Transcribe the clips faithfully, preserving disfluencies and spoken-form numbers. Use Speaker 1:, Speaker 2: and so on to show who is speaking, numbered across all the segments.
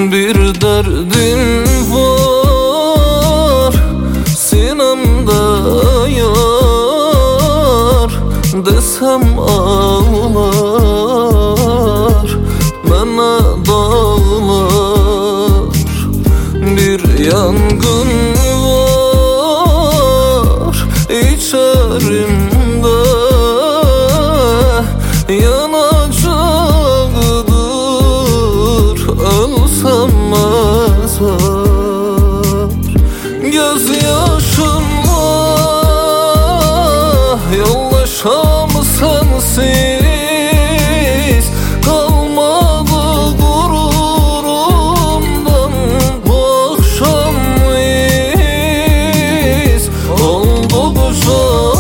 Speaker 1: Bir derdim var sinemde yar, desem ağlar bana dağlar. Bir yangın var içerimde, yanacağıdır ölsem mezar. Gözyaşımla yollaşam sensiz, kalmadı gururumdan bu akşam iz. Oldukça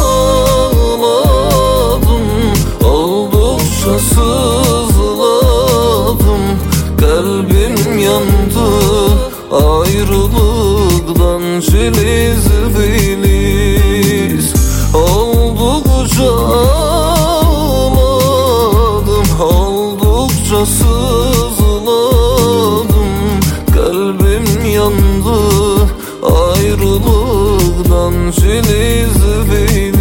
Speaker 1: ağladım, oldukça sızladım, kalbim yandı ayrılıktan ciliz filiz. Oldukça ağladım, oldukça sızladım, kalbim yandı ayrılıktan ciliz filiz.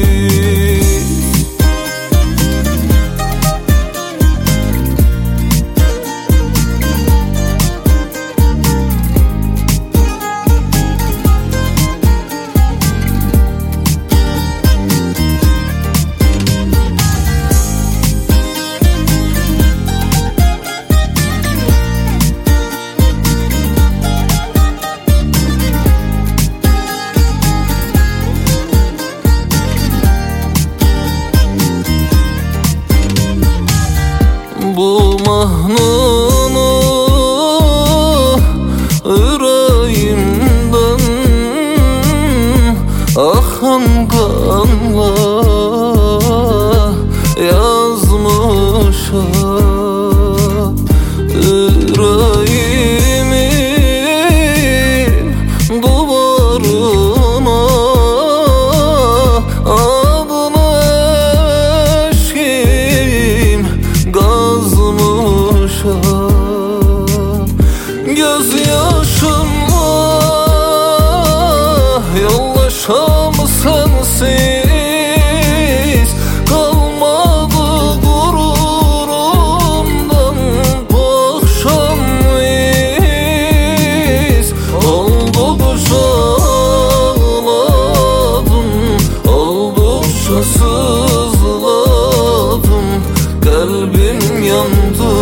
Speaker 1: Bu mahnunu yüreğimden akan kanla yazmışam. Yüreğimin duvarına adını eşkim gazmışam. Gözyaşımla yollaşam sensiz, kalmadı gururumdan bu akşam iz. Oldukça ağladım, oldukça sızladım, kalbim yandı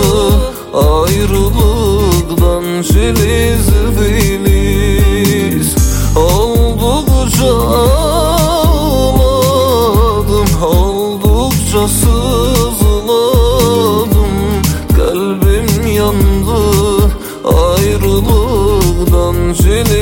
Speaker 1: ayrılıktan ciliz filiz. Oldukça ağladım, oldukça sızladım, kalbim yandı ayrılıktan ciliz.